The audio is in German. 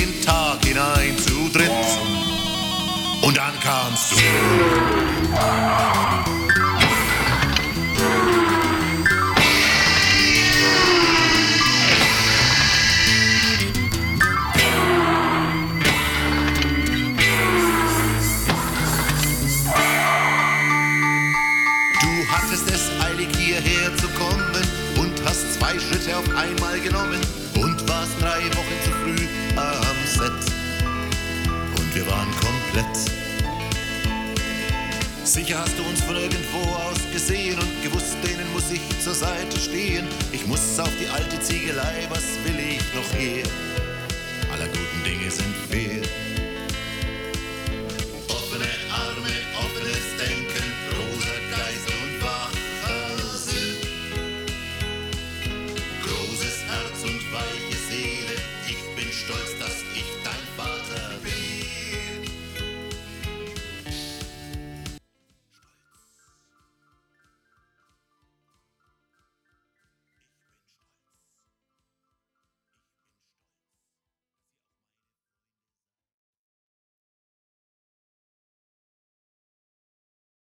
den Tag hinein zu dritt. Und dann kamst du. Du hattest es eilig hierher zu kommen und hast 2 Schritte auf einmal genommen und warst 3 Wochen zu früh am Set. Und wir waren komplett. Sicher hast du uns von irgendwo aus gesehen und gewusst, denen muss ich zur Seite stehen. Ich muss auf die alte Ziegelei, was will ich noch eher?